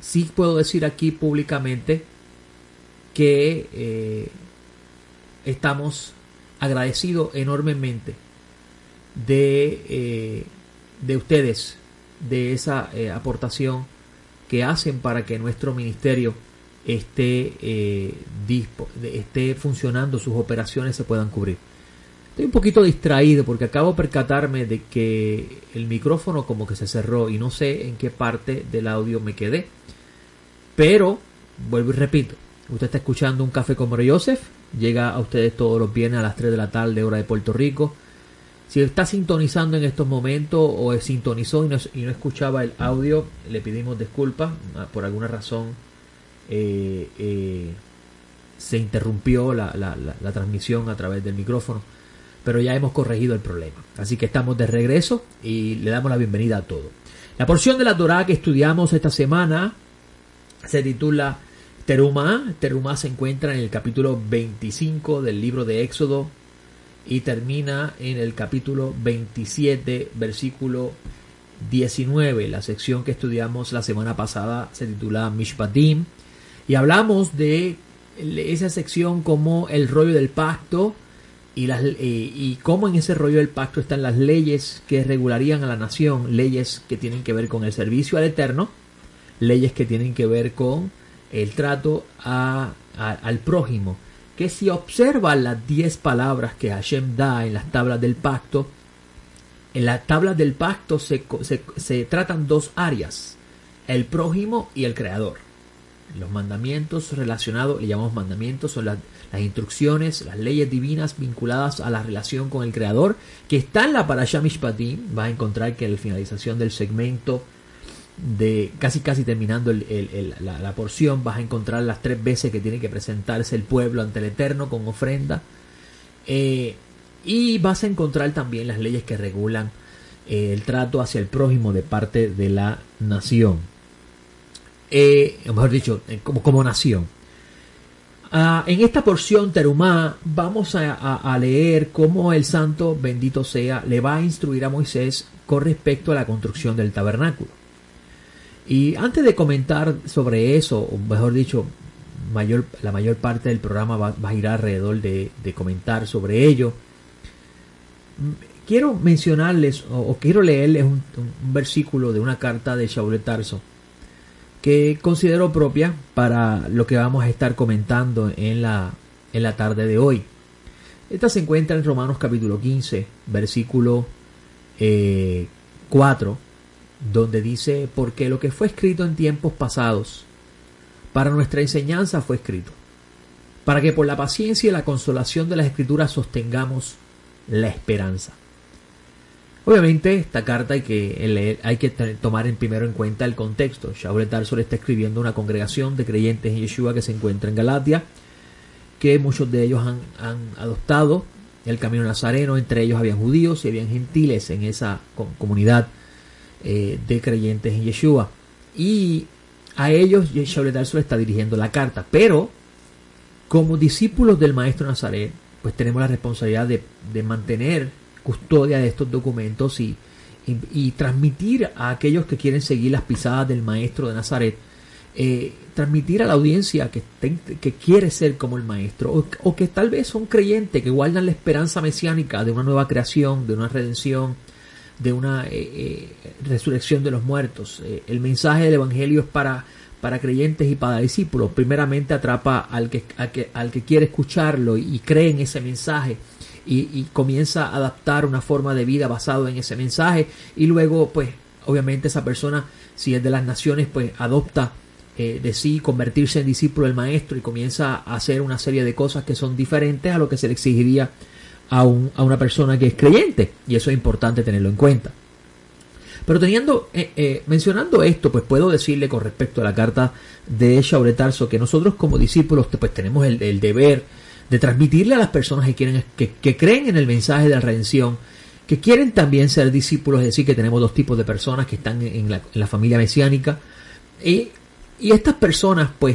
sí puedo decir aquí públicamente que estamos agradecidos enormemente de ustedes, de esa aportación que hacen para que nuestro ministerio esté funcionando, sus operaciones se puedan cubrir. Estoy un poquito distraído porque acabo de percatarme de que el micrófono como que se cerró y no sé en qué parte del audio me quedé. Pero, vuelvo y repito, usted está escuchando Un Café con Mario Joseph, llega a ustedes todos los viernes a las 3 de la tarde, hora de Puerto Rico. Si está sintonizando en estos momentos o sintonizó y no escuchaba el audio, le pedimos disculpas. Por alguna razón se interrumpió la transmisión a través del micrófono, pero ya hemos corregido el problema. Así que estamos de regreso y le damos la bienvenida a todos. La porción de la Torá que estudiamos esta semana se titula Terumá. Terumá se encuentra en el capítulo 25 del libro de Éxodo y termina en el capítulo 27, versículo 19. La sección que estudiamos la semana pasada se titula Mishpatim y hablamos de esa sección como el rollo del pacto y cómo en ese rollo del pacto están las leyes que regularían a la nación, leyes que tienen que ver con el servicio al Eterno, leyes que tienen que ver con el trato al prójimo, que si observan las 10 palabras que Hashem da en las tablas del pacto, en las tablas del pacto se tratan dos áreas, el prójimo y el creador. Los mandamientos relacionados, le llamamos mandamientos, son las instrucciones, las leyes divinas vinculadas a la relación con el creador, que está en la Parashá Mishpatim. Vas a encontrar que en la finalización del segmento, de casi terminando la porción, vas a encontrar las 3 veces que tiene que presentarse el pueblo ante el Eterno con ofrenda, y vas a encontrar también las leyes que regulan el trato hacia el prójimo de parte de la nación, mejor dicho, como nación. En esta porción Terumá vamos a leer cómo el santo, bendito sea, le va a instruir a Moisés con respecto a la construcción del tabernáculo. Y antes de comentar sobre eso, o mejor dicho, la mayor parte del programa va a girar alrededor de comentar sobre ello, quiero mencionarles o quiero leerles un versículo de una carta de Shaul de Tarso que considero propia para lo que vamos a estar comentando en la tarde de hoy. Esta se encuentra en Romanos capítulo 15, versículo 4, donde dice: porque lo que fue escrito en tiempos pasados para nuestra enseñanza fue escrito, para que por la paciencia y la consolación de las Escrituras sostengamos la esperanza. Obviamente esta carta hay que tomar primero en cuenta el contexto. Shaul de Tarso le está escribiendo a una congregación de creyentes en Yeshua que se encuentra en Galatia, que muchos de ellos han adoptado el camino nazareno. Entre ellos habían judíos y habían gentiles en esa comunidad de creyentes en Yeshua, y a ellos Shaul de Tarso le está dirigiendo la carta. Pero como discípulos del maestro Nazaret, pues tenemos la responsabilidad de mantener custodia de estos documentos y transmitir a aquellos que quieren seguir las pisadas del maestro de Nazaret, transmitir a la audiencia que quiere ser como el maestro, o que tal vez son creyentes que guardan la esperanza mesiánica de una nueva creación, de una redención, de una resurrección de los muertos. El mensaje del evangelio es para creyentes y para discípulos. Primeramente atrapa al que quiere escucharlo y cree en ese mensaje y comienza a adaptar una forma de vida basado en ese mensaje, y luego pues obviamente esa persona, si es de las naciones, pues adopta de sí convertirse en discípulo del maestro y comienza a hacer una serie de cosas que son diferentes a lo que se le exigiría a una persona que es creyente, y eso es importante tenerlo en cuenta. Pero mencionando esto, pues puedo decirle con respecto a la carta de Shaul de Tarso que nosotros como discípulos pues tenemos el deber de transmitirle a las personas que creen en el mensaje de la redención, que quieren también ser discípulos, es decir, que tenemos dos tipos de personas que están en la familia mesiánica, y estas personas pues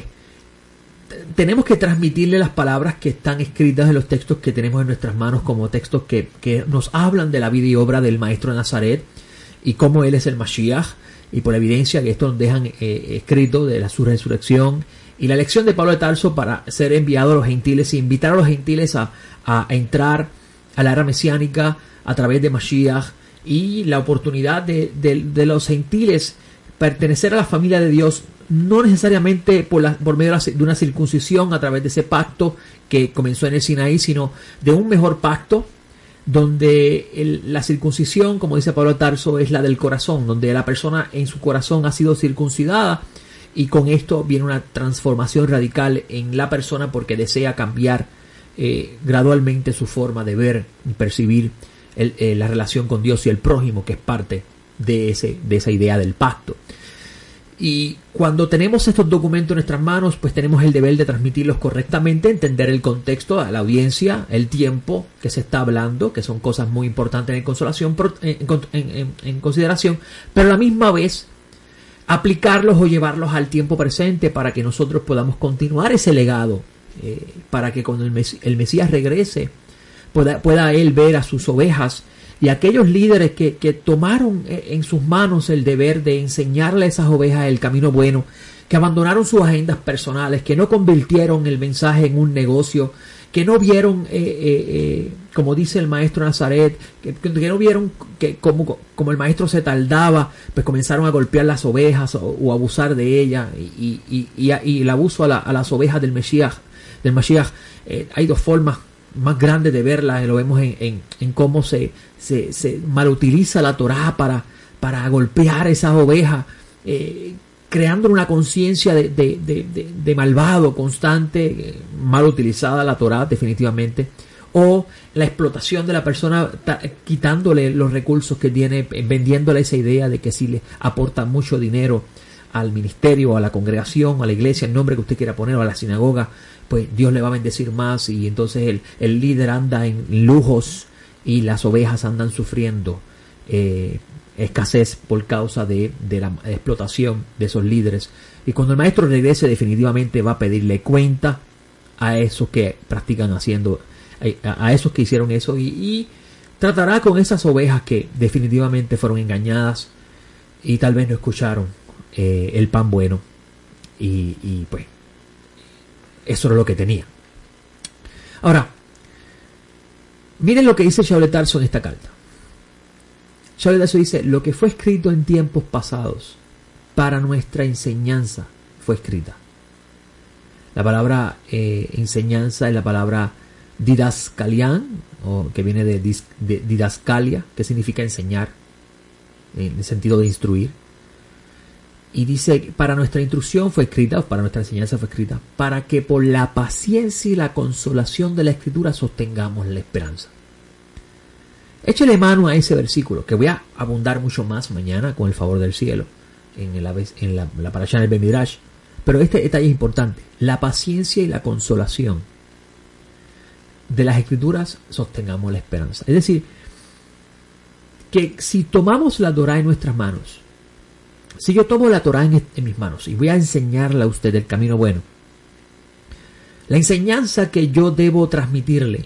tenemos que transmitirle las palabras que están escritas en los textos que tenemos en nuestras manos, como textos que nos hablan de la vida y obra del maestro de Nazaret, y cómo Él es el Mashiach, y por la evidencia que esto nos dejan escrito de su resurrección, y la elección de Pablo de Tarso para ser enviado a los gentiles e invitar a los gentiles a entrar a la era mesiánica a través de Mashiach, y la oportunidad de los gentiles pertenecer a la familia de Dios, no necesariamente por medio de una circuncisión a través de ese pacto que comenzó en el Sinaí, sino de un mejor pacto donde la circuncisión, como dice Pablo de Tarso, es la del corazón, donde la persona en su corazón ha sido circuncidada, y con esto viene una transformación radical en la persona porque desea cambiar gradualmente su forma de ver y percibir la relación con Dios y el prójimo, que es parte de esa idea del pacto. Y cuando tenemos estos documentos en nuestras manos, pues tenemos el deber de transmitirlos correctamente, entender el contexto a la audiencia, el tiempo que se está hablando, que son cosas muy importantes en consideración, pero a la misma vez aplicarlos o llevarlos al tiempo presente para que nosotros podamos continuar ese legado, para que cuando el Mesías regrese pueda él ver a sus ovejas y aquellos líderes que tomaron en sus manos el deber de enseñarle a esas ovejas el camino bueno, que abandonaron sus agendas personales, que no convirtieron el mensaje en un negocio, que no vieron, como dice el maestro Nazaret, que no vieron que como el maestro se tardaba, pues comenzaron a golpear las ovejas o abusar de ellas, y el abuso a las ovejas del Mashiach. Hay dos formas más grandes de verla, lo vemos en cómo se malutiliza la Torá para golpear esas ovejas, creando una conciencia de malvado constante, mal utilizada la Torá definitivamente, o la explotación de la persona quitándole los recursos que tiene, vendiéndole esa idea de que si le aporta mucho dinero al ministerio, a la congregación, a la iglesia, el nombre que usted quiera poner, o a la sinagoga, pues Dios le va a bendecir más, y entonces el líder anda en lujos y las ovejas andan sufriendo escasez por causa de la explotación de esos líderes. Y cuando el maestro regrese, definitivamente va a pedirle cuenta a esos que practican haciendo, a esos que hicieron eso, y tratará con esas ovejas que definitivamente fueron engañadas y tal vez no escucharon el pan bueno, y pues eso era lo que tenía. Ahora, miren lo que dice Shaul de Tarso en esta carta. Shaul de Tarso dice: lo que fue escrito en tiempos pasados para nuestra enseñanza fue escrita. La palabra enseñanza es la palabra didaskalian, o que viene de didascalia, que significa enseñar, en el sentido de instruir. Y dice: para nuestra instrucción fue escrita, para nuestra enseñanza fue escrita, para que por la paciencia y la consolación de la Escritura sostengamos la esperanza. Échale mano a ese versículo, que voy a abundar mucho más mañana con el favor del cielo, en la parashá del Ben-Midrash. Pero este detalle es importante: la paciencia y la consolación de las Escrituras sostengamos la esperanza. Es decir, que si tomamos la Torá en nuestras manos, si yo tomo la Torá en mis manos y voy a enseñarle a usted el camino bueno, la enseñanza que yo debo transmitirle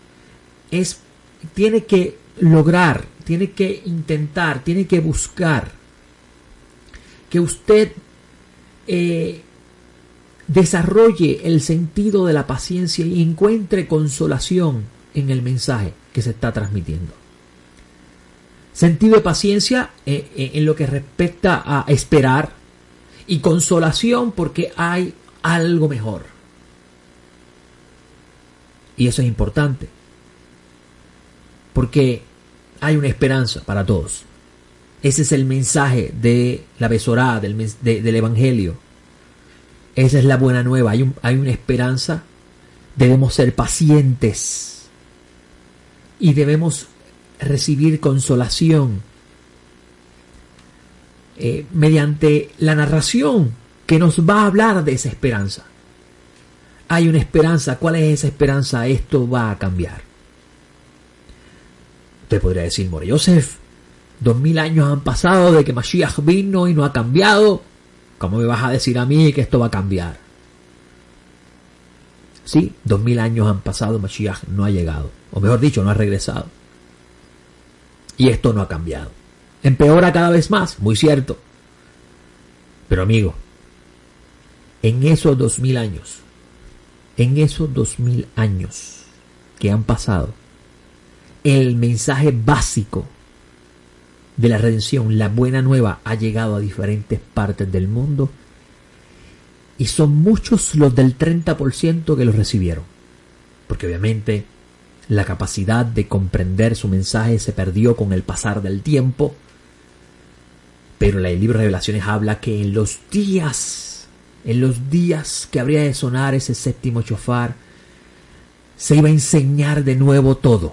tiene que lograr, tiene que intentar, tiene que buscar que usted desarrolle el sentido de la paciencia y encuentre consolación en el mensaje que se está transmitiendo. Sentido de paciencia en lo que respecta a esperar, y consolación porque hay algo mejor. Y eso es importante, porque hay una esperanza para todos. Ese es el mensaje de la Besorá, del Evangelio. Esa es la buena nueva. Hay una esperanza. Debemos ser pacientes y debemos recibir consolación mediante la narración que nos va a hablar de esa esperanza. Hay una esperanza. ¿Cuál es esa esperanza? Esto va a cambiar. Usted podría decir: More Yosef, 2000 años han pasado de que Mashiach vino y no ha cambiado. ¿Cómo me vas a decir a mí que esto va a cambiar? Sí, 2000 años han pasado, Mashiach no ha llegado, o mejor dicho, no ha regresado. Y esto no ha cambiado. empeora cada vez más, muy cierto. Pero amigo, en esos 2000 años, que han pasado, el mensaje básico de la redención, la buena nueva, ha llegado a diferentes partes del mundo y son muchos los del 30% que lo recibieron, porque obviamente la capacidad de comprender su mensaje se perdió con el pasar del tiempo. Pero el libro de Revelaciones habla que en los días que habría de sonar ese séptimo shofar, se iba a enseñar de nuevo todo.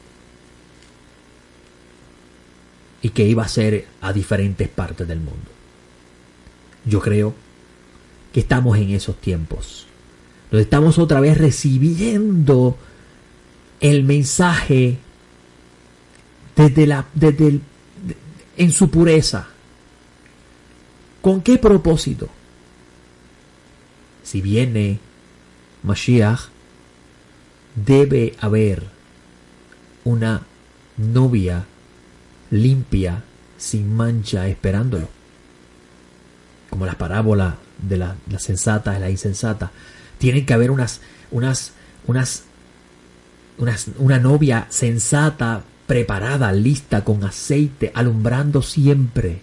Y que iba a ser a diferentes partes del mundo. Yo creo que estamos en esos tiempos, donde estamos otra vez recibiendo el mensaje en su pureza. ¿Con qué propósito? Si viene Mashiach, debe haber una novia limpia, sin mancha, esperándolo. Como las parábolas de la sensata y la insensata. Tienen que haber una novia sensata, preparada, lista, con aceite, alumbrando siempre.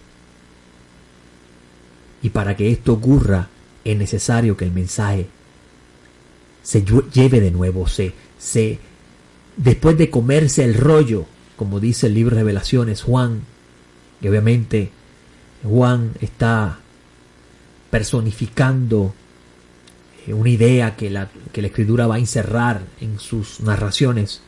Y para que esto ocurra, es necesario que el mensaje se lleve de nuevo, después de comerse el rollo, como dice el libro de Revelaciones, Juan, que obviamente Juan está personificando una idea que la Escritura va a encerrar en sus narraciones,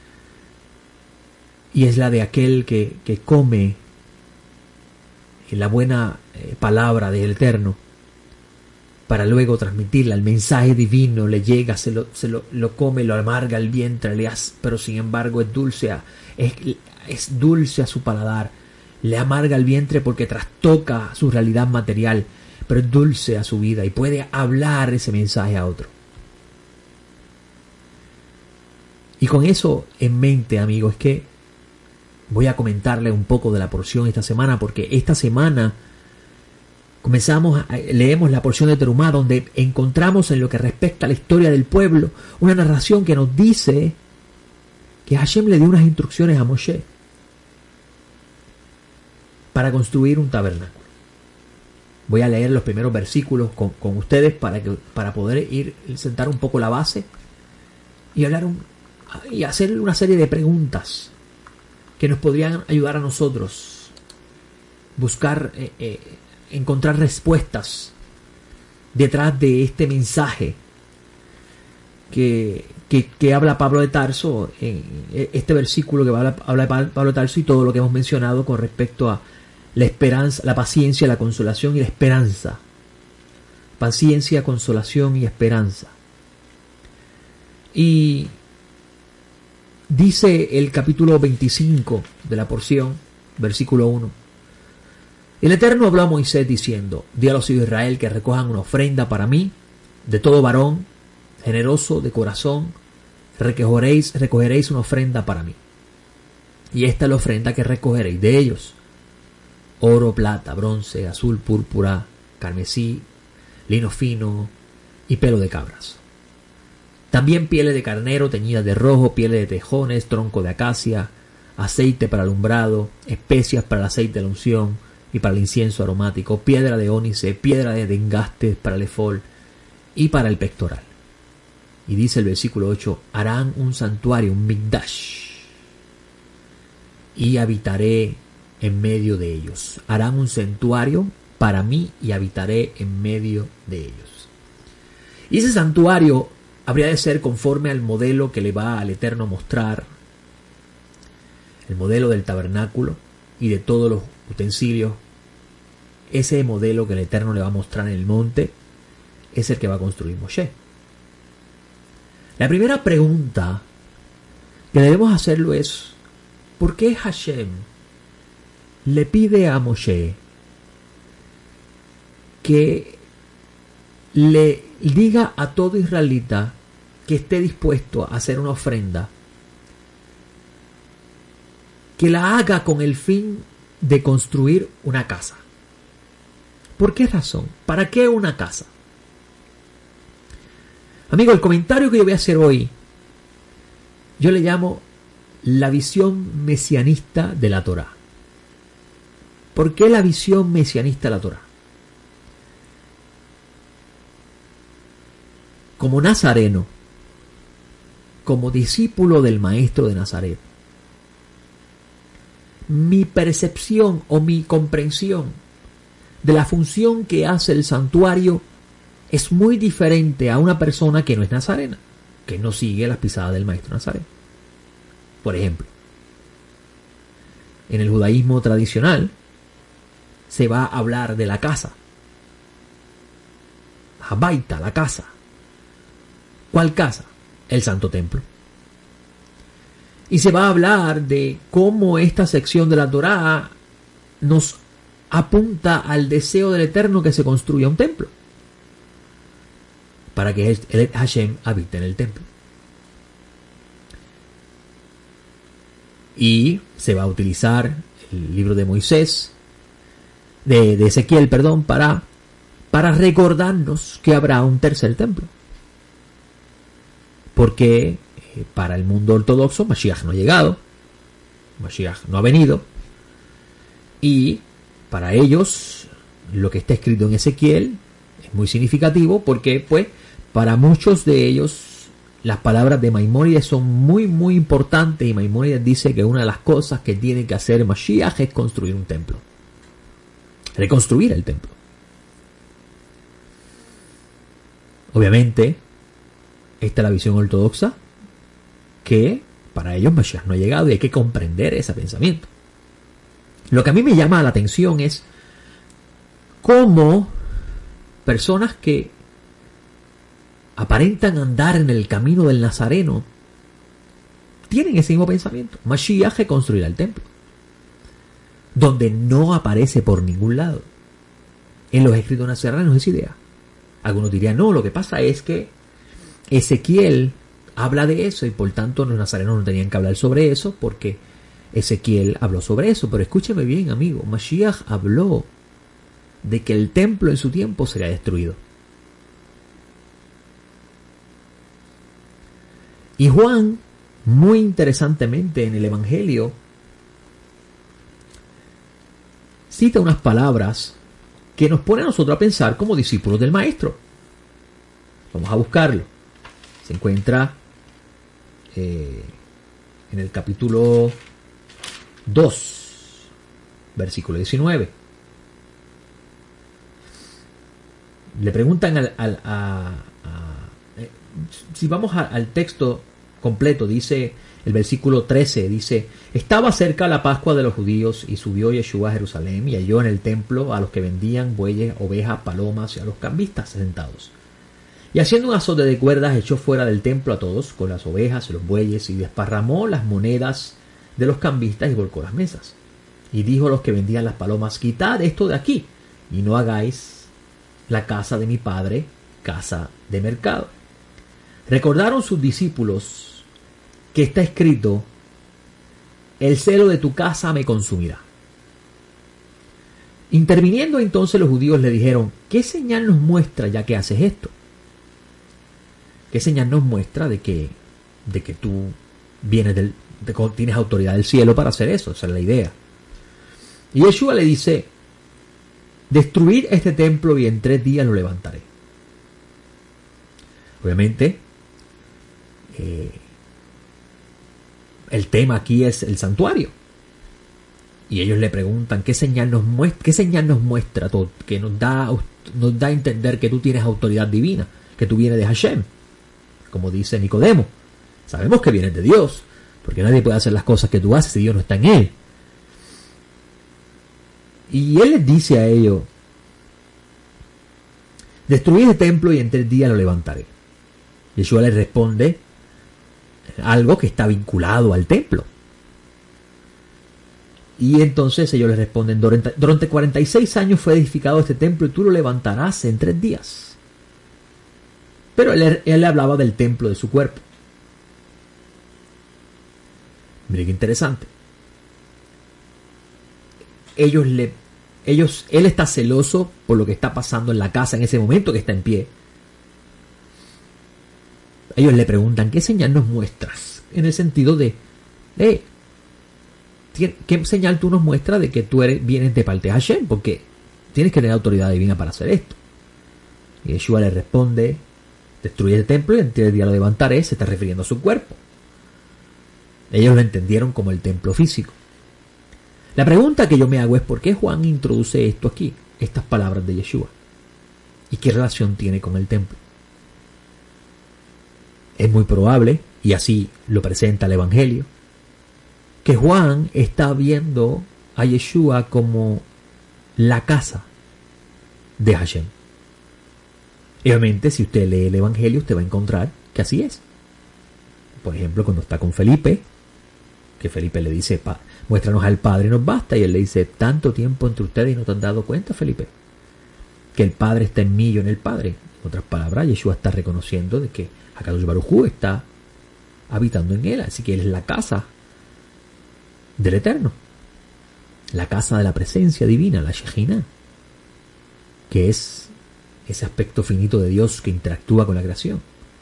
y es la de aquel que come la buena palabra del Eterno para luego transmitirla. El mensaje divino le llega, se lo come, lo amarga el vientre, pero sin embargo es dulce a su paladar, le amarga el vientre porque trastoca su realidad material, pero es dulce a su vida y puede hablar ese mensaje a otro. Y con eso en mente, amigos, es que voy a comentarle un poco de la porción esta semana, porque esta semana leemos la porción de Terumá, donde encontramos en lo que respecta a la historia del pueblo una narración que nos dice que Hashem le dio unas instrucciones a Moshe para construir un tabernáculo. Voy a leer los primeros versículos con ustedes para poder sentar un poco la base y hablar y hacer una serie de preguntas que nos podrían ayudar a nosotros buscar, encontrar respuestas detrás de este mensaje que habla Pablo de Tarso, este versículo que habla Pablo de Tarso, y todo lo que hemos mencionado con respecto a la esperanza, la paciencia, la consolación y la esperanza. Paciencia, consolación y esperanza. Y dice el capítulo 25 de la porción, versículo 1. El Eterno habló a Moisés diciendo: di a los hijos de Israel que recojan una ofrenda para mí, de todo varón, generoso de corazón, recogeréis una ofrenda para mí. Y esta es la ofrenda que recogeréis de ellos: oro, plata, bronce, azul, púrpura, carmesí, lino fino y pelo de cabras. También pieles de carnero teñidas de rojo, pieles de tejones, tronco de acacia, aceite para alumbrado, especias para el aceite de la unción y para el incienso aromático, piedra de ónice, piedra de engaste para el efol y para el pectoral. Y dice el versículo 8: harán un santuario, un mikdash, y habitaré en medio de ellos. Harán un santuario para mí y habitaré en medio de ellos. Y ese santuario habría de ser conforme al modelo que le va al Eterno a mostrar, el modelo del tabernáculo y de todos los utensilios. Ese modelo que el Eterno le va a mostrar en el monte es el que va a construir Moshe. La primera pregunta que debemos hacerlo es: ¿por qué Hashem le pide a Moshe que le diga a todo israelita que esté dispuesto a hacer una ofrenda, que la haga con el fin de construir una casa. ¿Por qué razón? ¿Para qué una casa? Amigo, el comentario que yo voy a hacer hoy, yo le llamo la visión mesianista de la Torá. ¿Por qué la visión mesianista de la Torá? Como nazareno, como discípulo del maestro de Nazaret, mi percepción o mi comprensión de la función que hace el santuario es muy diferente a una persona que no es nazarena, que no sigue las pisadas del maestro Nazaret. Por ejemplo, en el judaísmo tradicional se va a hablar de la casa. Habaita, la casa. ¿Cuál casa? El Santo Templo. Y se va a hablar de cómo esta sección de la Torá nos apunta al deseo del Eterno que se construya un templo, para que el Hashem habite en el templo. Y se va a utilizar el libro de Moisés, de Ezequiel, perdón, para recordarnos que habrá un tercer templo. Porque para el mundo ortodoxo Mashiach no ha llegado, Mashiach no ha venido, y para ellos lo que está escrito en Ezequiel es muy significativo porque pues para muchos de ellos las palabras de Maimónides son muy muy importantes, y Maimónides dice que una de las cosas que tiene que hacer Mashiach es construir un templo, reconstruir el templo. Obviamente esta es la visión ortodoxa, que para ellos Mashiach no ha llegado, y hay que comprender ese pensamiento. Lo que a mí me llama la atención es cómo personas que aparentan andar en el camino del Nazareno tienen ese mismo pensamiento. Mashiach construirá el templo, donde no aparece por ningún lado en los escritos nazarenos esa idea. Algunos dirían, no, lo que pasa es que Ezequiel habla de eso y por tanto los nazarenos no tenían que hablar sobre eso porque Ezequiel habló sobre eso. Pero escúcheme bien, amigo, Mashiach habló de que el templo en su tiempo sería destruido. Y Juan, muy interesantemente en el Evangelio, cita unas palabras que nos pone a nosotros a pensar como discípulos del Maestro. Vamos a buscarlo. Se encuentra en el capítulo 2, versículo 19. Le preguntan si vamos al texto completo, dice el versículo 13, dice: estaba cerca la Pascua de los judíos, y subió Yeshua a Jerusalén, y halló en el templo a los que vendían bueyes, ovejas, palomas, y a los cambistas sentados. Y haciendo un azote de cuerdas, echó fuera del templo a todos, con las ovejas y los bueyes, y desparramó las monedas de los cambistas y volcó las mesas. Y dijo a los que vendían las palomas: quitad esto de aquí, y no hagáis la casa de mi padre casa de mercado. Recordaron sus discípulos que está escrito: el celo de tu casa me consumirá. Interviniendo entonces los judíos le dijeron: ¿qué señal nos muestra ya que haces esto? ¿Qué señal nos muestra de que tú vienes tienes autoridad del cielo para hacer eso? Esa es la idea. Y Yeshua le dice: destruid este templo y en 3 días lo levantaré. Obviamente, el tema aquí es el santuario. Y ellos le preguntan: ¿qué señal nos muestra todo? Que nos da a entender que tú tienes autoridad divina, que tú vienes de Hashem. Como dice Nicodemo, sabemos que vienes de Dios, porque nadie puede hacer las cosas que tú haces si Dios no está en él. Y él les dice a ellos: destruid el templo y en 3 días lo levantaré. Yeshua les responde algo que está vinculado al templo. Y entonces ellos les responden: durante 46 años fue edificado este templo y tú lo levantarás en 3 días. Pero él hablaba del templo de su cuerpo. Mire qué interesante. él está celoso por lo que está pasando en la casa en ese momento que está en pie. Ellos le preguntan, ¿qué señal nos muestras? En el sentido de, ¿qué señal tú nos muestras de que tú vienes de parte de Hashem? Porque tienes que tener autoridad divina para hacer esto. Y Yeshua le responde, destruye el templo y en 3 días lo levantaré. Se está refiriendo a su cuerpo. Ellos lo entendieron como el templo físico. La pregunta que yo me hago es, ¿por qué Juan introduce esto aquí? Estas palabras de Yeshua. ¿Y qué relación tiene con el templo? Es muy probable, y así lo presenta el Evangelio, que Juan está viendo a Yeshua como la casa de Hashem. Y obviamente, si usted lee el Evangelio, usted va a encontrar que así es. Por ejemplo, cuando está con Felipe, que Felipe le dice, muéstranos al Padre, nos basta. Y él le dice, tanto tiempo entre ustedes y no te han dado cuenta, Felipe, que el Padre está en mí y yo en el Padre. En otras palabras, Yeshua está reconociendo de que Hakadosh Baruj Hu está habitando en él. Así que él es la casa del Eterno, la casa de la presencia divina, la Shejina, que es ese aspecto finito de Dios que interactúa con la creación.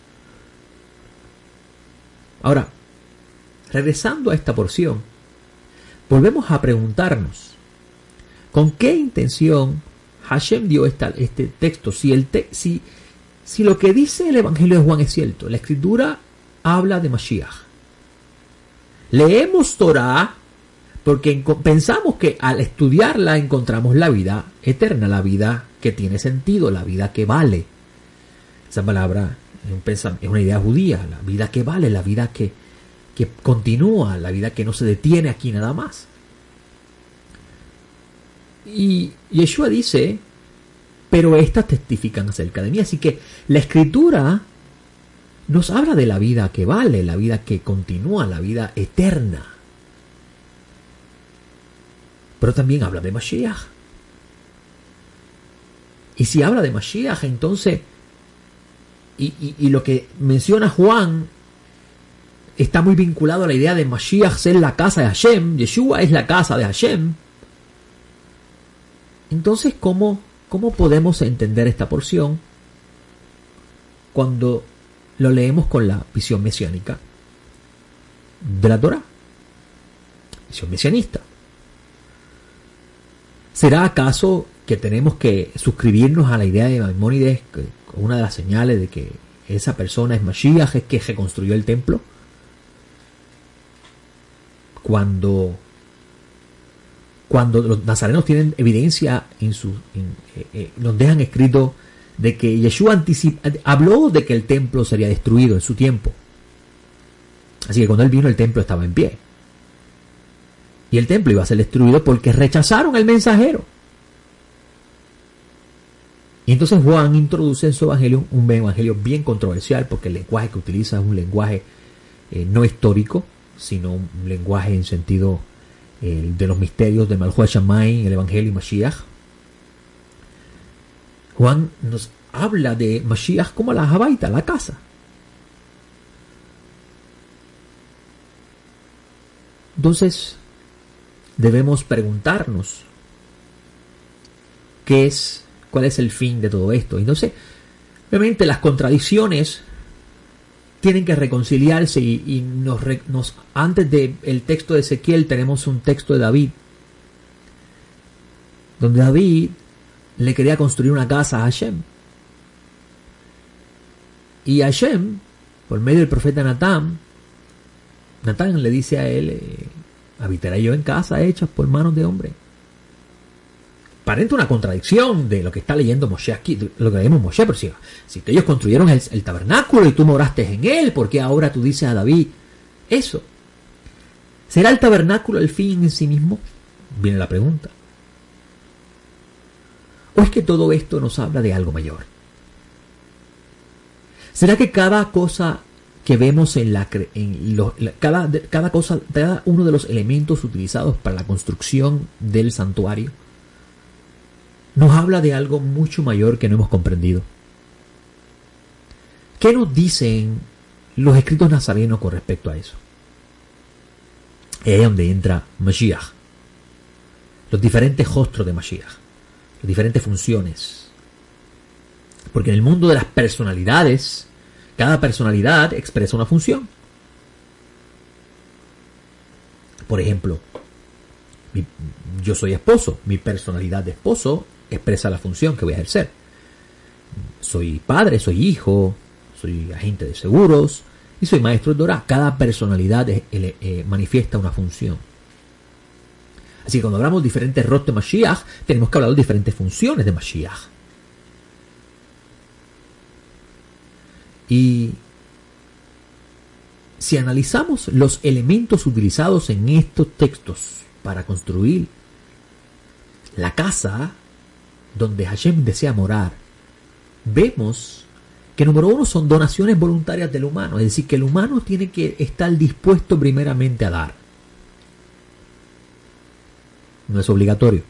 Ahora, regresando a esta porción, volvemos a preguntarnos, ¿con qué intención Hashem dio este texto? Si lo que dice el Evangelio de Juan es cierto, la Escritura habla de Mashiach. Leemos Torah porque pensamos que al estudiarla encontramos la vida eterna, la vida que tiene sentido, la vida que vale. Esa palabra es una idea judía, la vida que vale, la vida que continúa, la vida que no se detiene aquí nada más. Y Yeshua dice, pero estas testifican acerca de mí. Así que la Escritura nos habla de la vida que vale, la vida que continúa, la vida eterna. Pero también habla de Mashiach. Y si habla de Mashiach, entonces, y lo que menciona Juan está muy vinculado a la idea de Mashiach ser la casa de Hashem, Yeshua es la casa de Hashem. Entonces, ¿cómo podemos entender esta porción cuando lo leemos con la visión mesiánica de la Torah? Visión mesianista. ¿Será acaso que tenemos que suscribirnos a la idea de Maimónides, que una de las señales de que esa persona es Mashiach es que reconstruyó el templo? Cuando los nazarenos tienen evidencia nos dejan escrito de que Yeshua habló de que el templo sería destruido en su tiempo. Así que cuando él vino, el templo estaba en pie. Y el templo iba a ser destruido porque rechazaron al mensajero. Y entonces Juan introduce en su evangelio un evangelio bien controversial, porque el lenguaje que utiliza es un lenguaje no histórico, sino un lenguaje en sentido de los misterios de Malhut Shammai, el evangelio y Mashiach. Juan nos habla de Mashiach como la Habaita, la casa. Entonces, debemos preguntarnos cuál es el fin de todo esto. Entonces, obviamente las contradicciones tienen que reconciliarse y antes del texto de Ezequiel tenemos un texto de David, donde David le quería construir una casa a Hashem. Y Hashem, por medio del profeta Natán le dice a él, habitaré yo en casa hechas por manos de hombre. Aparente una contradicción de lo que está leyendo Moshe aquí, lo que leemos Moshe, pero si ellos construyeron el tabernáculo y tú moraste en él, ¿por qué ahora tú dices a David eso? ¿Será el tabernáculo el fin en sí mismo? Viene la pregunta. ¿O es que todo esto nos habla de algo mayor? ¿Será que cada cosa que vemos cada uno de los elementos utilizados para la construcción del santuario nos habla de algo mucho mayor que no hemos comprendido? ¿Qué nos dicen los escritos nazarenos con respecto a eso? Es ahí donde entra Mashiach. los diferentes rostros de Mashiach, las diferentes funciones. Porque en el mundo de las personalidades, cada personalidad expresa una función. Por ejemplo, yo soy esposo, mi personalidad de esposo expresa la función que voy a ejercer. Soy padre, soy hijo, soy agente de seguros y soy maestro de Torah. Cada personalidad manifiesta una función. Así que cuando hablamos de diferentes rostros de Mashiach, tenemos que hablar de diferentes funciones de Mashiach. Y si analizamos los elementos utilizados en estos textos para construir la casa donde Hashem desea morar, vemos que número uno son donaciones voluntarias del humano, es decir, que el humano tiene que estar dispuesto primeramente a dar. No es obligatorio.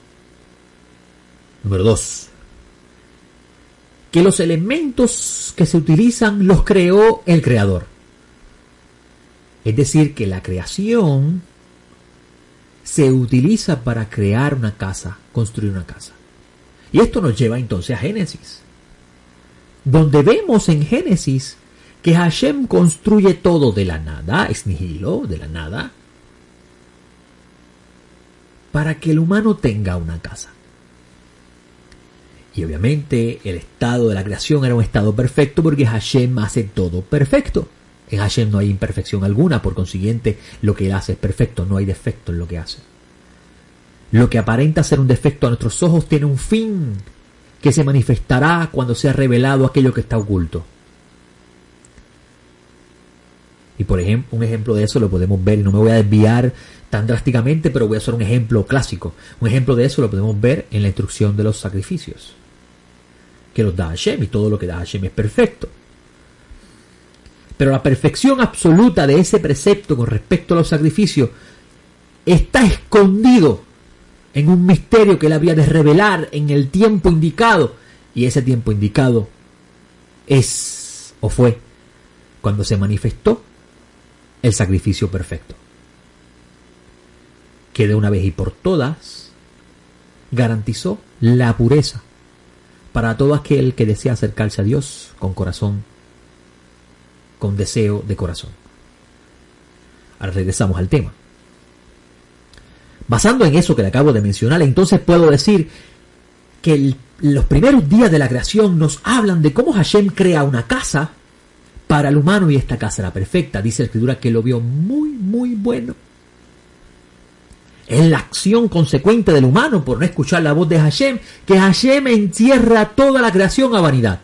Número dos, que los elementos que se utilizan los creó el Creador. Es decir, que la creación se utiliza para crear una casa, construir una casa. Y esto nos lleva entonces a Génesis, donde vemos en Génesis que Hashem construye todo de la nada, ex nihilo, de la nada, para que el humano tenga una casa. Y obviamente el estado de la creación era un estado perfecto porque Hashem hace todo perfecto. En Hashem no hay imperfección alguna, por consiguiente lo que Él hace es perfecto, no hay defecto en lo que hace. Lo que aparenta ser un defecto a nuestros ojos tiene un fin que se manifestará cuando sea revelado aquello que está oculto. Y por ejemplo, un ejemplo de eso lo podemos ver, y no me voy a desviar tan drásticamente, pero voy a hacer un ejemplo clásico. Un ejemplo de eso lo podemos ver en la instrucción de los sacrificios, que los da Hashem, y todo lo que da Hashem es perfecto. Pero la perfección absoluta de ese precepto con respecto a los sacrificios está escondido en un misterio que Él había de revelar en el tiempo indicado. Y ese tiempo indicado es, o fue, cuando se manifestó el sacrificio perfecto, que de una vez y por todas garantizó la pureza para todo aquel que desea acercarse a Dios con corazón, con deseo de corazón. Ahora regresamos al tema. Basando en eso que le acabo de mencionar, entonces puedo decir que los primeros días de la creación nos hablan de cómo Hashem crea una casa para el humano, y esta casa era perfecta. Dice la Escritura que lo vio muy, muy bueno. Es la acción consecuente del humano por no escuchar la voz de Hashem, que Hashem encierra toda la creación a vanidad.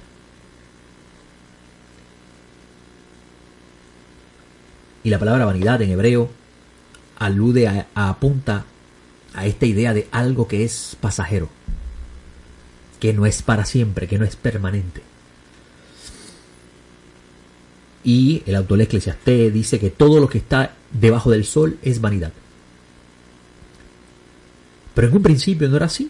Y la palabra vanidad en hebreo alude apunta a esta idea de algo que es pasajero, que no es para siempre, que no es permanente. Y el autor de Eclesiastés dice que todo lo que está debajo del sol es vanidad. Pero en un principio no era así.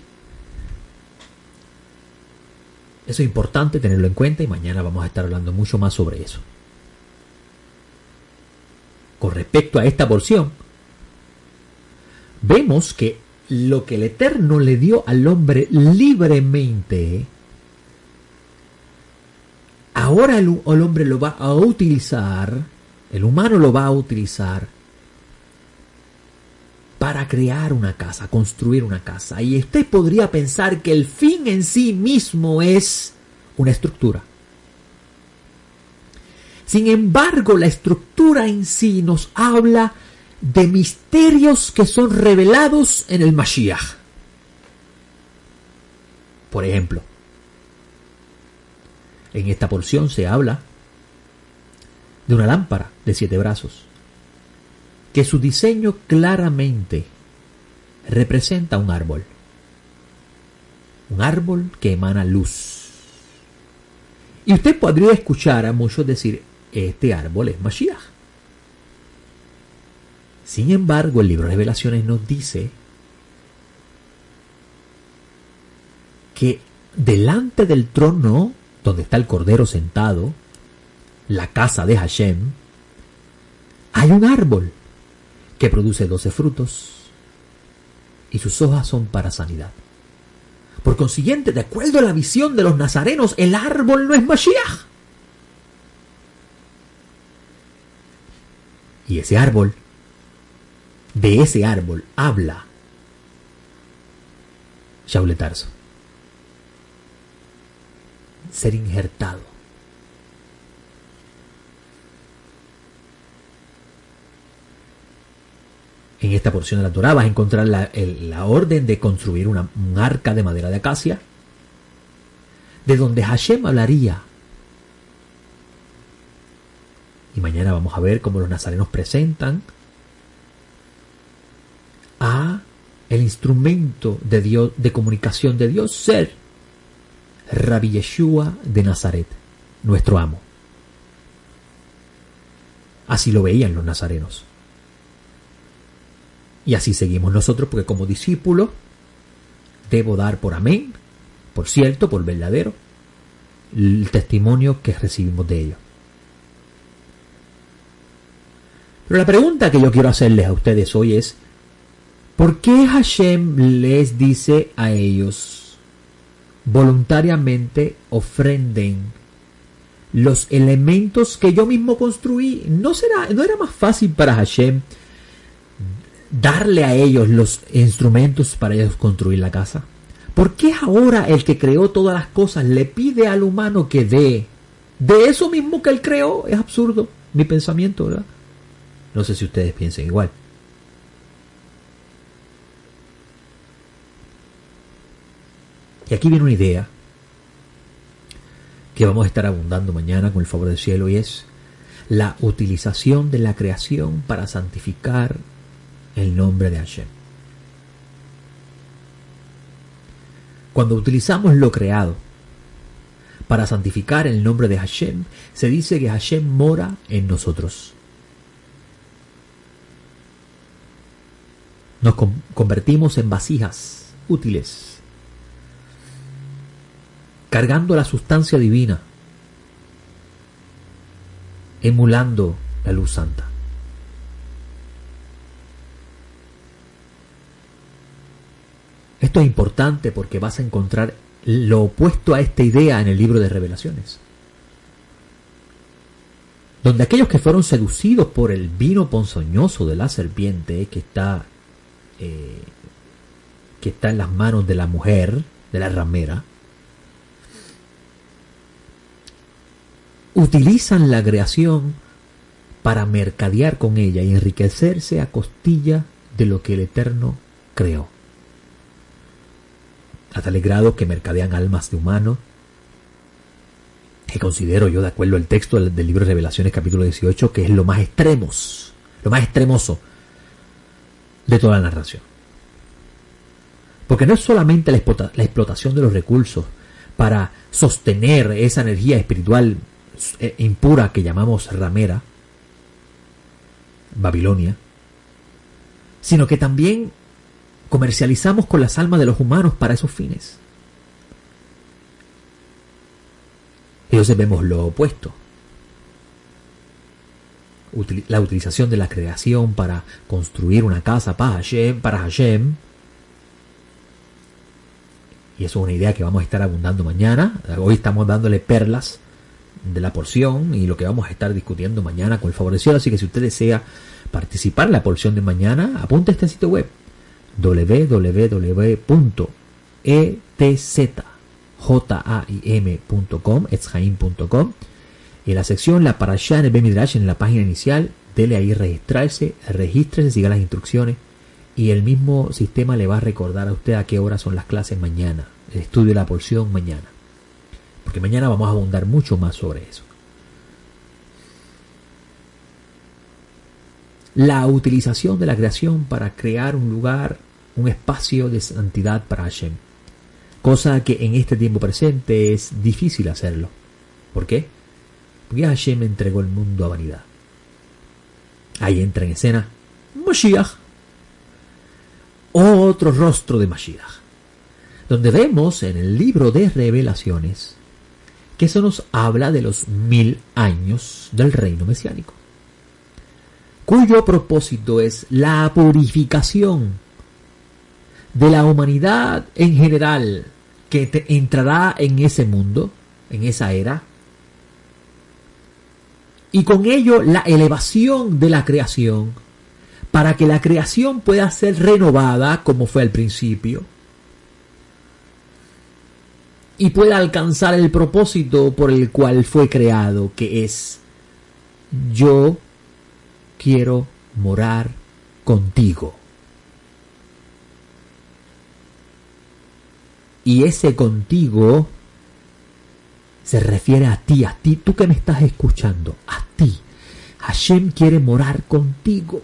Eso es importante tenerlo en cuenta, y mañana vamos a estar hablando mucho más sobre eso. Con respecto a esta porción, vemos que lo que el Eterno le dio al hombre libremente, ahora el hombre lo va a utilizar, el humano lo va a utilizar para crear una casa, construir una casa. Y usted podría pensar que el fin en sí mismo es una estructura. Sin embargo, la estructura en sí nos habla de misterios que son revelados en el Mashiach. Por ejemplo, en esta porción se habla de una lámpara de 7 brazos, que su diseño claramente representa un árbol que emana luz. Y usted podría escuchar a muchos decir: este árbol es Mashiach. Sin embargo, el libro de Revelaciones nos dice que delante del trono, donde está el Cordero sentado, la casa de Hashem, hay un árbol que produce 12 frutos, y sus hojas son para sanidad. Por consiguiente, de acuerdo a la visión de los nazarenos, el árbol no es Mashiach. Y de ese árbol habla Shaul de Tarso. Ser injertado. En esta porción de la Torá vas a encontrar la orden de construir un arca de madera de acacia, de donde Hashem hablaría. Y mañana vamos a ver cómo los nazarenos presentan a el instrumento de Dios, de comunicación de Dios, ser Rabbi Yeshua de Nazaret, nuestro amo. Así lo veían los nazarenos. Y así seguimos nosotros, porque como discípulo debo dar por amén, por cierto, por verdadero, el testimonio que recibimos de ellos. Pero la pregunta que yo quiero hacerles a ustedes hoy es, ¿por qué Hashem les dice a ellos voluntariamente ofrenden los elementos que yo mismo construí? ¿No era más fácil para Hashem darle a ellos los instrumentos para ellos construir la casa? ¿Por qué ahora el que creó todas las cosas le pide al humano que dé de eso mismo que él creó? Es absurdo mi pensamiento, ¿verdad? No sé si ustedes piensan igual. Y aquí viene una idea que vamos a estar abundando mañana con el favor del cielo, y es la utilización de la creación para santificar el nombre de Hashem. Cuando utilizamos lo creado para santificar el nombre de Hashem, se dice que Hashem mora en nosotros. Nos convertimos en vasijas útiles, cargando la sustancia divina, emulando la luz santa. Esto es importante porque vas a encontrar lo opuesto a esta idea en el libro de Revelaciones, donde aquellos que fueron seducidos por el vino ponzoñoso de la serpiente que está en las manos de la mujer, de la ramera, utilizan la creación para mercadear con ella y enriquecerse a costilla de lo que el Eterno creó. A tal grado que mercadean almas de humanos, que considero yo, de acuerdo al texto del libro de Revelaciones capítulo 18, que es lo más extremoso de toda la narración. Porque no es solamente la explotación de los recursos para sostener esa energía espiritual impura que llamamos ramera, Babilonia, sino que también comercializamos con las almas de los humanos para esos fines. Entonces vemos lo opuesto. La utilización de la creación para construir una casa para Hashem. Y eso es una idea que vamos a estar abundando mañana. Hoy estamos dándole perlas de la porción y lo que vamos a estar discutiendo mañana con el favor del cielo. Así que si usted desea participar en la porción de mañana, apunte a este sitio web www.etzjaim.com, etzjaim.com. En la sección La Parashá en el Bemidrash, en la página inicial, dele ahí regístrese, siga las instrucciones y el mismo sistema le va a recordar a usted a qué hora son las clases mañana, el estudio de la porción mañana, porque mañana vamos a abundar mucho más sobre eso. La utilización de la creación para crear un lugar, un espacio de santidad para Hashem, cosa que en este tiempo presente es difícil hacerlo. ¿Por qué? Porque Hashem entregó el mundo a vanidad. Ahí entra en escena Mashiach, otro rostro de Mashiach, donde vemos en el libro de Revelaciones que eso nos habla de los 1000 años del reino mesiánico, cuyo propósito es la purificación de la humanidad en general que entrará en ese mundo, en esa era, y con ello la elevación de la creación, para que la creación pueda ser renovada como fue al principio y pueda alcanzar el propósito por el cual fue creado, que es: yo quiero morar contigo. Y ese contigo se refiere a ti, tú que me estás escuchando, a ti. Hashem quiere morar contigo.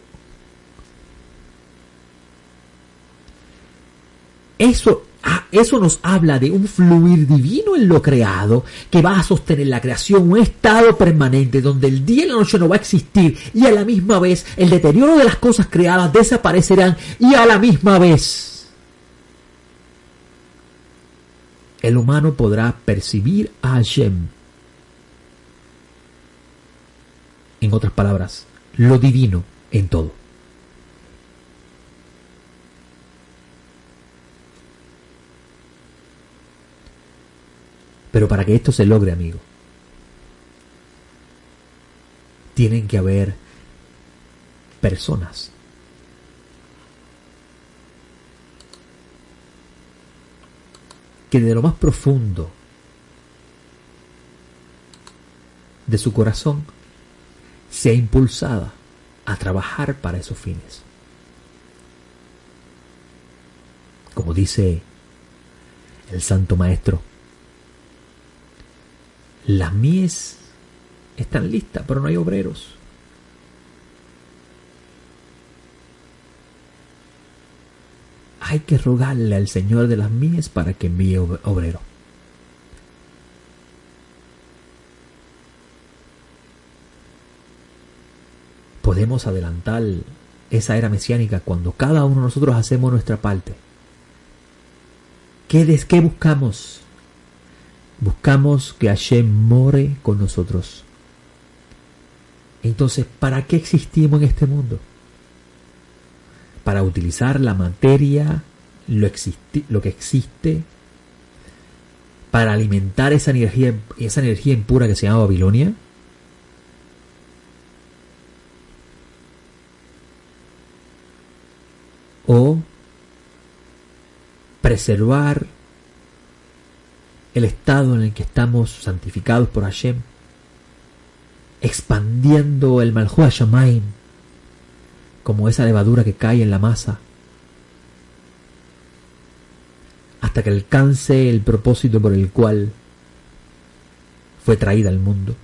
Eso nos habla de un fluir divino en lo creado que va a sostener la creación, un estado permanente donde el día y la noche no va a existir, y a la misma vez el deterioro de las cosas creadas desaparecerán, y a la misma vez el humano podrá percibir a Hashem. En otras palabras, lo divino en todo. Pero para que esto se logre, amigo, tienen que haber personas que de lo más profundo de su corazón sea impulsada a trabajar para esos fines. Como dice el Santo Maestro, las mies están listas, pero no hay obreros. Hay que rogarle al Señor de las mies para que envíe obrero. Podemos adelantar esa era mesiánica cuando cada uno de nosotros hacemos nuestra parte. ¿Qué buscamos? Buscamos que Hashem more con nosotros. Entonces, ¿para qué existimos en este mundo? Para utilizar la materia, lo que existe, para alimentar esa energía impura que se llama Babilonia. O preservar el estado en el que estamos santificados por Hashem, expandiendo el Malhut HaShamayim como esa levadura que cae en la masa hasta que alcance el propósito por el cual fue traída al mundo.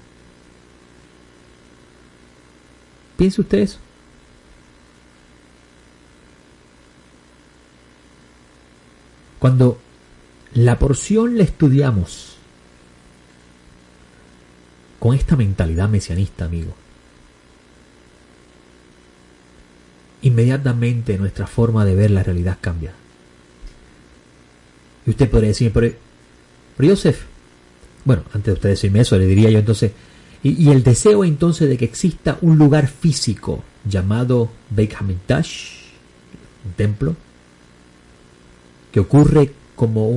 ¿Piensa usted eso? Cuando la porción la estudiamos con esta mentalidad mesianista, amigo, inmediatamente nuestra forma de ver la realidad cambia. Y usted podría decirme, pero Yosef, bueno, antes de usted decirme eso, le diría yo entonces, y el deseo entonces de que exista un lugar físico llamado Beit HaMikdash, un templo, que ocurre como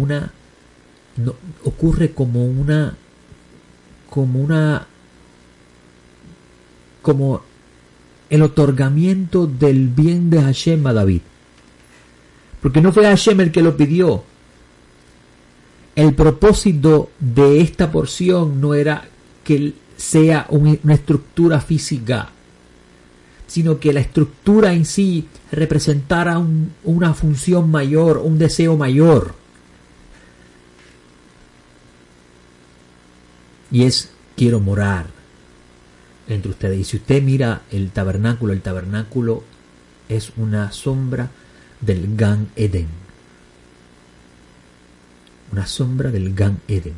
el otorgamiento del bien de Hashem a David. Porque no fue Hashem el que lo pidió. El propósito de esta porción no era que sea una estructura física, sino que la estructura en sí representara una función mayor, un deseo mayor. Y es: quiero morar entre ustedes. Y si usted mira el tabernáculo es una sombra del Gan Eden. Una sombra del Gan Eden.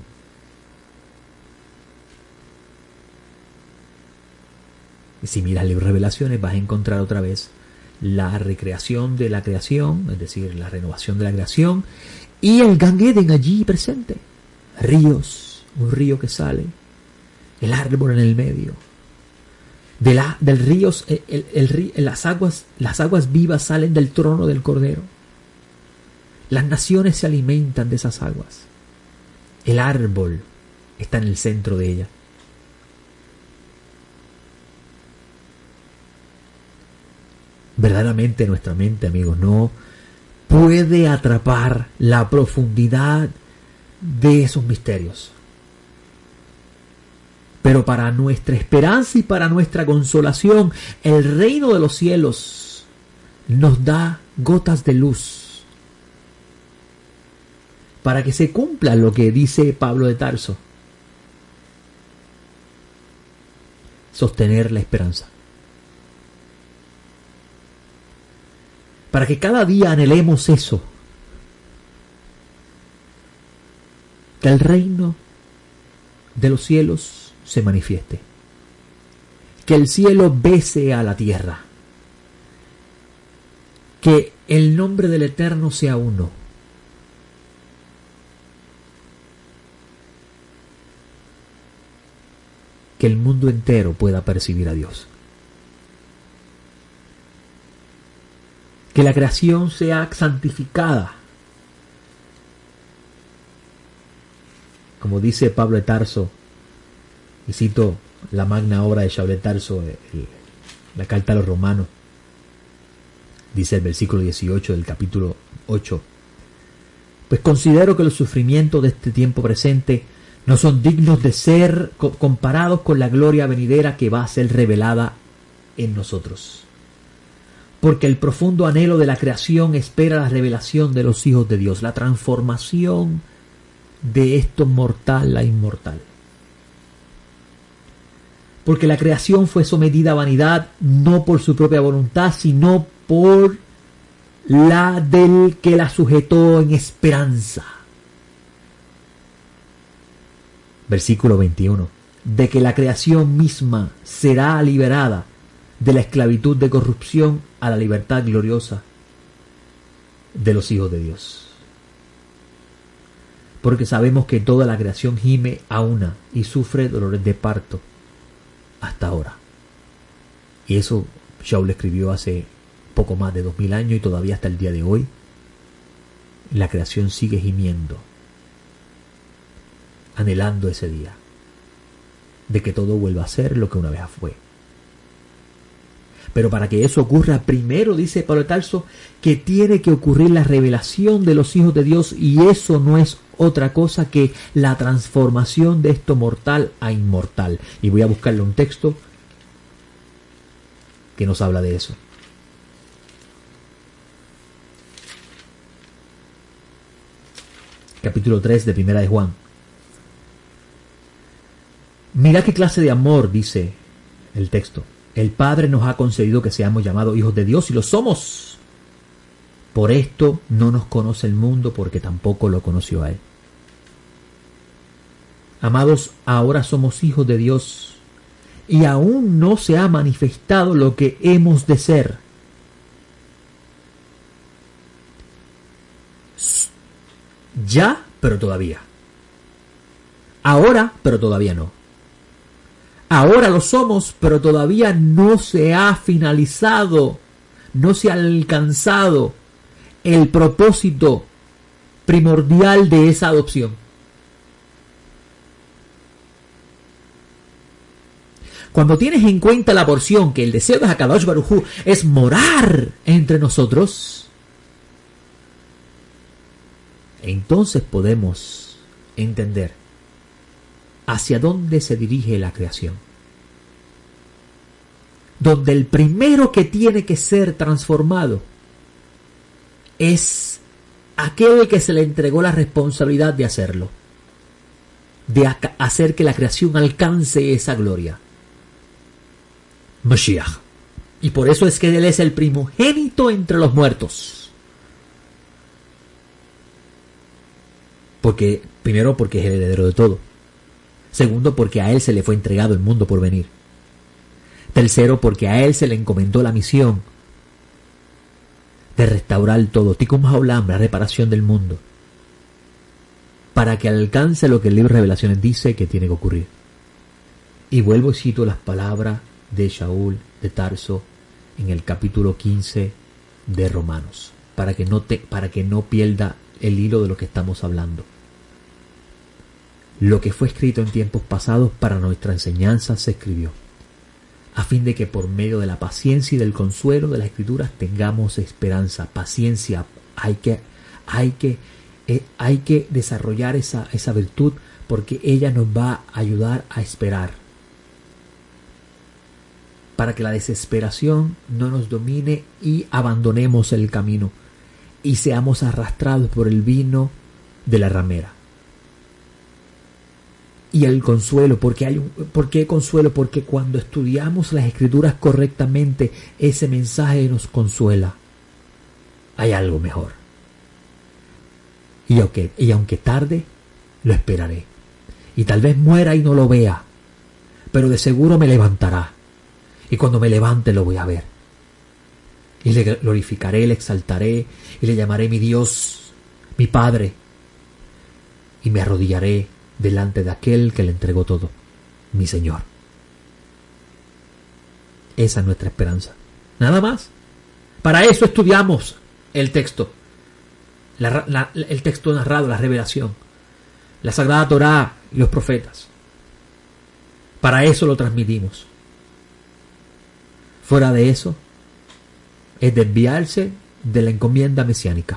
Y si miras las Revelaciones vas a encontrar otra vez la recreación de la creación, es decir, la renovación de la creación, y el Gan Eden allí presente. Ríos, un río que sale, el árbol en el medio. Del río, las aguas vivas salen del trono del Cordero. Las naciones se alimentan de esas aguas. El árbol está en el centro de ella. Verdaderamente nuestra mente, amigos, no puede atrapar la profundidad de esos misterios. Pero para nuestra esperanza y para nuestra consolación, el reino de los cielos nos da gotas de luz para que se cumpla lo que dice Pablo de Tarso: sostener la esperanza. Para que cada día anhelemos eso, que el reino de los cielos se manifieste, que el cielo bese a la tierra, que el nombre del Eterno sea uno, que el mundo entero pueda percibir a Dios, que la creación sea santificada, como dice Pablo de Tarso, y cito la magna obra de Shaul de Tarso, la carta a los Romanos, dice el versículo 18 del capítulo 8: pues considero que los sufrimientos de este tiempo presente no son dignos de ser comparados con la gloria venidera que va a ser revelada en nosotros. Porque el profundo anhelo de la creación espera la revelación de los hijos de Dios, la transformación de esto mortal a inmortal. Porque la creación fue sometida a vanidad no por su propia voluntad, sino por la del que la sujetó en esperanza. Versículo 21. De que la creación misma será liberada de la esclavitud de corrupción a la libertad gloriosa de los hijos de Dios. Porque sabemos que toda la creación gime a una y sufre dolores de parto hasta ahora. Y eso Shaul escribió hace poco más de 2000 años y todavía hasta el día de hoy la creación sigue gimiendo, anhelando ese día de que todo vuelva a ser lo que una vez fue. Pero para que eso ocurra, primero, dice Pablo de Tarso, que tiene que ocurrir la revelación de los hijos de Dios, y eso no es otra cosa que la transformación de esto mortal a inmortal. Y voy a buscarle un texto que nos habla de eso. Capítulo 3 de Primera de Juan. Mira qué clase de amor, dice el texto. El Padre nos ha concedido que seamos llamados hijos de Dios, y lo somos. Por esto no nos conoce el mundo, porque tampoco lo conoció a Él. Amados, ahora somos hijos de Dios, y aún no se ha manifestado lo que hemos de ser. Ya, pero todavía. Ahora, pero todavía no. Ahora lo somos, pero todavía no se ha finalizado, no se ha alcanzado el propósito primordial de esa adopción. Cuando tienes en cuenta la porción que el deseo de Hakadosh Baruj Hu es morar entre nosotros, entonces podemos entender hacia dónde se dirige la creación. Donde el primero que tiene que ser transformado es aquel que se le entregó la responsabilidad de hacerlo, de hacer que la creación alcance esa gloria. Mashiach. Y por eso es que Él es el primogénito entre los muertos. Primero porque es el heredero de todo. Segundo, porque a Él se le fue entregado el mundo por venir. Tercero, porque a Él se le encomendó la misión de restaurar todo, Tikkun Haolam, la reparación del mundo, para que alcance lo que el libro de Revelaciones dice que tiene que ocurrir. Y vuelvo y cito las palabras de Shaul de Tarso en el capítulo 15 de Romanos. para que no pierda el hilo de lo que estamos hablando. Lo que fue escrito en tiempos pasados para nuestra enseñanza se escribió, a fin de que por medio de la paciencia y del consuelo de las Escrituras tengamos esperanza. Paciencia, hay que desarrollar esa virtud, porque ella nos va a ayudar a esperar, para que la desesperación no nos domine y abandonemos el camino y seamos arrastrados por el vino de la ramera. Y el consuelo, ¿por qué consuelo? Porque cuando estudiamos las Escrituras correctamente, ese mensaje nos consuela. Hay algo mejor. Y aunque tarde, lo esperaré. Y tal vez muera y no lo vea, pero de seguro me levantará. Y cuando me levante lo voy a ver. Y le glorificaré, le exaltaré, y le llamaré mi Dios, mi Padre. Y me arrodillaré delante de aquel que le entregó todo, mi Señor. Esa es nuestra esperanza. Nada más. Para eso estudiamos el texto. El texto narrado, la revelación. La Sagrada Torá y los profetas. Para eso lo transmitimos. Fuera de eso, es desviarse de la encomienda mesiánica.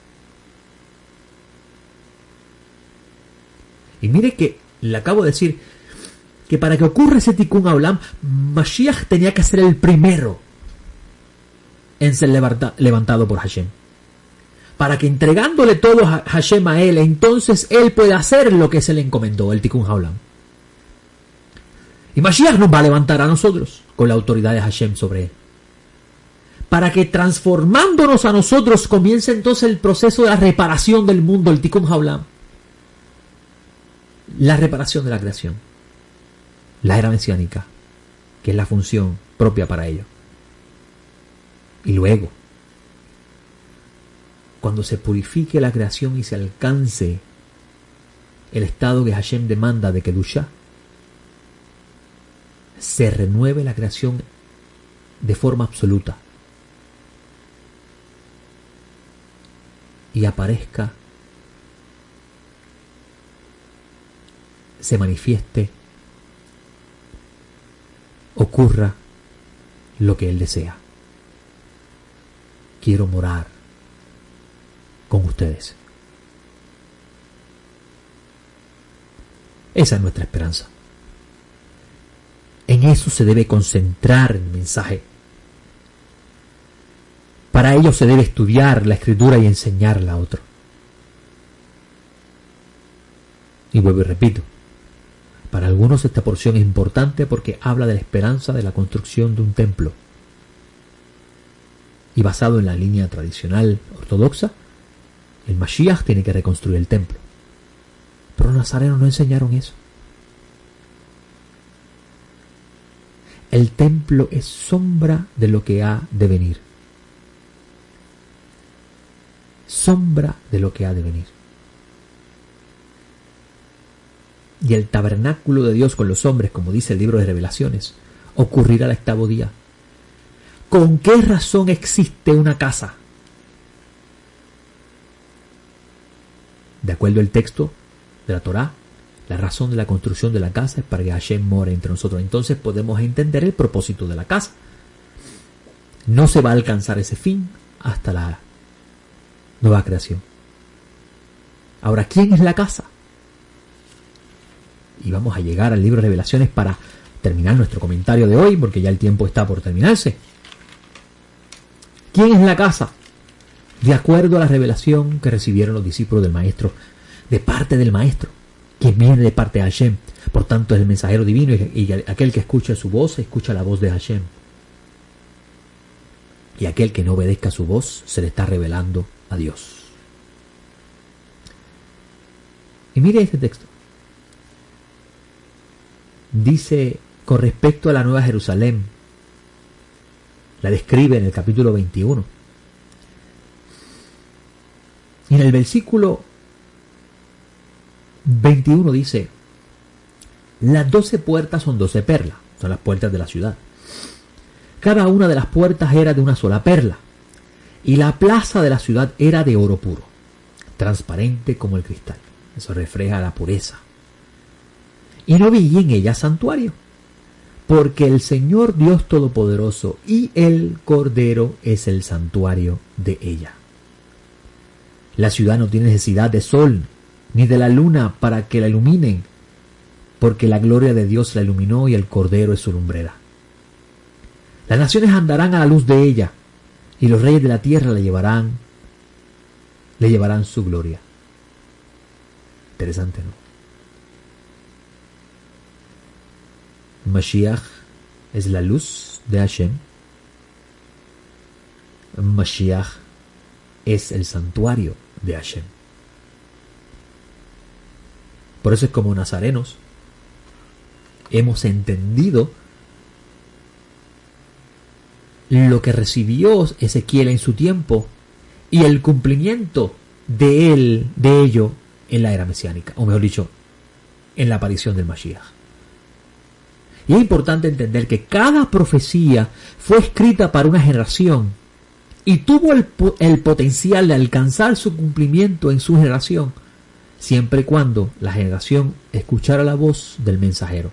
Y mire que le acabo de decir que para que ocurra ese Tikkun Olam, Mashiach tenía que ser el primero en ser levantado por Hashem. Para que entregándole todo a Hashem a él, entonces él puede hacer lo que se le encomendó, el Tikkun Olam. Y Mashiach nos va a levantar a nosotros con la autoridad de Hashem sobre él. Para que transformándonos a nosotros comience entonces el proceso de la reparación del mundo, el Tikkun Olam. La reparación de la creación. La era mesiánica, que es la función propia para ello. Y luego, cuando se purifique la creación y se alcance el estado que Hashem demanda de Kedushá, se renueve la creación de forma absoluta y aparezca, se manifieste, ocurra lo que Él desea. Quiero morar con ustedes. Esa es nuestra esperanza. En eso se debe concentrar el mensaje. Para ello se debe estudiar la Escritura y enseñarla a otro. Y vuelvo y repito, para algunos esta porción es importante porque habla de la esperanza de la construcción de un templo. Y basado en la línea tradicional ortodoxa, el Mashiach tiene que reconstruir el templo. Pero los nazarenos no enseñaron eso. El templo es sombra de lo que ha de venir. Sombra de lo que ha de venir. Y el tabernáculo de Dios con los hombres, como dice el libro de Revelaciones, ocurrirá al octavo día. ¿Con qué razón existe una casa? De acuerdo al texto de la Torá, la razón de la construcción de la casa es para que Hashem more entre nosotros. Entonces podemos entender el propósito de la casa. No se va a alcanzar ese fin hasta la nueva creación. Ahora, ¿quién es la casa? Y vamos a llegar al libro de Revelaciones para terminar nuestro comentario de hoy, porque ya el tiempo está por terminarse. ¿Quién es la casa? De acuerdo a la revelación que recibieron los discípulos del Maestro, de parte del Maestro, quien viene de parte de Hashem. Por tanto, es el mensajero divino y aquel que escucha su voz, escucha la voz de Hashem. Y aquel que no obedezca su voz, se le está revelando a Dios. Y mire este texto. Dice con respecto a la Nueva Jerusalén, la describe en el capítulo 21. Y en el versículo 21 dice: las 12 puertas son 12 perlas, son las puertas de la ciudad. Cada una de las puertas era de una sola perla, y la plaza de la ciudad era de oro puro, transparente como el cristal. Eso refleja la pureza. Y no vi en ella santuario, porque el Señor Dios Todopoderoso y el Cordero es el santuario de ella. La ciudad no tiene necesidad de sol ni de la luna para que la iluminen, porque la gloria de Dios la iluminó y el Cordero es su lumbrera. Las naciones andarán a la luz de ella, y los reyes de la tierra le llevarán su gloria. Interesante, ¿no? Mashiach es la luz de Hashem. Mashiach es el santuario de Hashem. Por eso es como nazarenos hemos entendido lo que recibió Ezequiel en su tiempo y el cumplimiento de ello en la era mesiánica, o mejor dicho, en la aparición del Mashiach. Y es importante entender que cada profecía fue escrita para una generación y tuvo el potencial de alcanzar su cumplimiento en su generación, siempre y cuando la generación escuchara la voz del mensajero.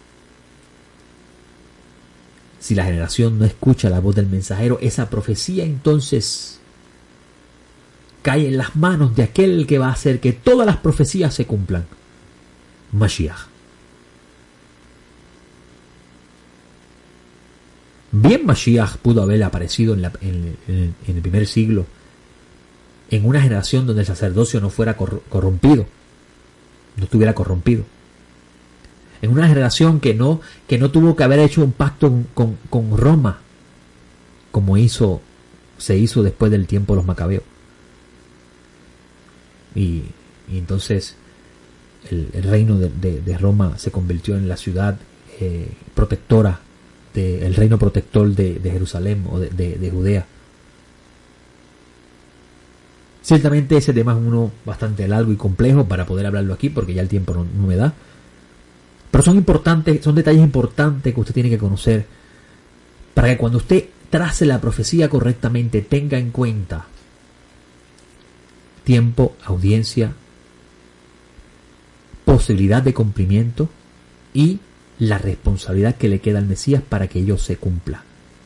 Si la generación no escucha la voz del mensajero, esa profecía entonces cae en las manos de aquel que va a hacer que todas las profecías se cumplan, Mashiach. Bien, Mashiach pudo haber aparecido en el primer siglo, en una generación donde el sacerdocio no fuera corrompido, no estuviera corrompido. En una generación que no tuvo que haber hecho un pacto con Roma, como se hizo después del tiempo de los macabeos. Y entonces el reino de Roma se convirtió en la ciudad protectora, el reino protector de Jerusalén o de Judea. Ciertamente ese tema es uno bastante largo y complejo para poder hablarlo aquí, porque ya el tiempo no me da. Pero son detalles importantes que usted tiene que conocer para que cuando usted trace la profecía correctamente tenga en cuenta tiempo, audiencia, posibilidad de cumplimiento y la responsabilidad que le queda al Mesías para que ello se cumpla.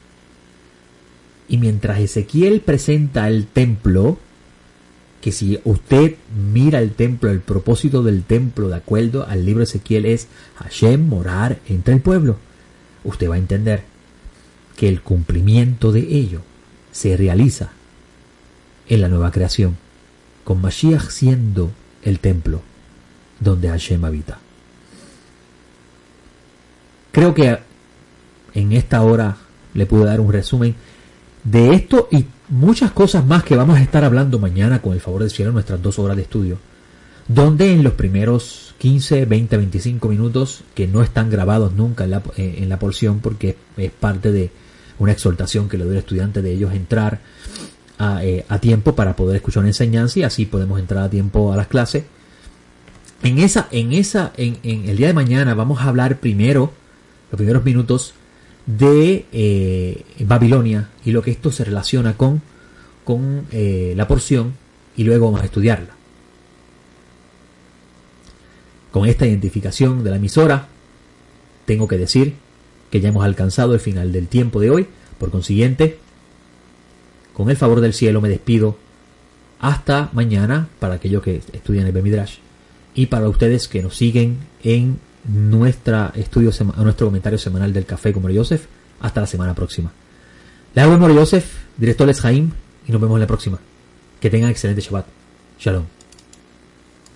Y mientras Ezequiel presenta el templo, que si usted mira el templo, el propósito del templo de acuerdo al libro de Ezequiel es Hashem morar entre el pueblo, usted va a entender que el cumplimiento de ello se realiza en la nueva creación, con Mashiach siendo el templo donde Hashem habita. Creo que en esta hora le pude dar un resumen de esto y muchas cosas más que vamos a estar hablando mañana con el favor del cielo en nuestras 2 horas de estudio, donde en los primeros 15, 20, 25 minutos que no están grabados nunca en la porción, porque es parte de una exhortación que le doy al estudiante de ellos entrar a tiempo para poder escuchar una enseñanza y así podemos entrar a tiempo a las clases. En el día de mañana vamos a hablar primero, los primeros minutos de Babilonia y lo que esto se relaciona con la porción, y luego vamos a estudiarla. Con esta identificación de la emisora tengo que decir que ya hemos alcanzado el final del tiempo de hoy. Por consiguiente, con el favor del cielo me despido hasta mañana para aquellos que estudian el Bemidrash y para ustedes que nos siguen en nuestro comentario semanal del Café con Mori Yosef. Hasta la semana próxima. Le hago Mori Yosef, director Les Haim, y nos vemos en la próxima. Que tengan excelente Shabbat. Shalom.